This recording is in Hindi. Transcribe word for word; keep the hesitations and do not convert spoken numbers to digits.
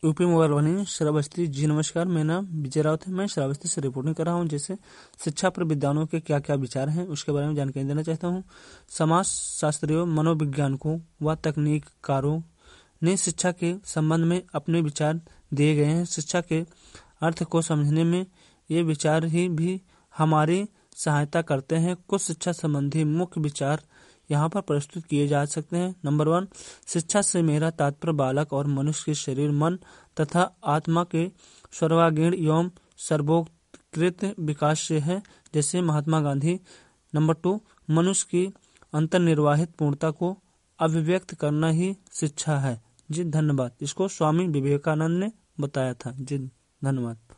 यूपी मोबाइल वाहिनी श्रावस्ती जी नमस्कार। मेरा नाम विजय राउत है। मैं श्रावस्ती से रिपोर्टिंग कर रहा हूं। जैसे शिक्षा पर विद्वानों के क्या क्या विचार हैं उसके बारे में जानकारी देना चाहता हूं। समाज शास्त्रियों, मनोविज्ञानकों व तकनीककारों ने शिक्षा के संबंध में अपने विचार दिए गए हैं। शिक्षा के अर्थ को समझने में ये विचार ही भी हमारी सहायता करते हैं। कुछ शिक्षा संबंधी मुख्य विचार यहाँ पर प्रस्तुत किए जा सकते हैं। नंबर वन, शिक्षा से मेरा तात्पर्य बालक और मनुष्य के शरीर, मन तथा आत्मा के सर्वांगीण एवं सर्वोत्कृष्ट विकास से है, जैसे महात्मा गांधी। नंबर टू, मनुष्य की अंतर्निर्वाहित पूर्णता को अभिव्यक्त करना ही शिक्षा है। जी धन्यवाद। इसको स्वामी विवेकानंद ने बताया था। जी धन्यवाद।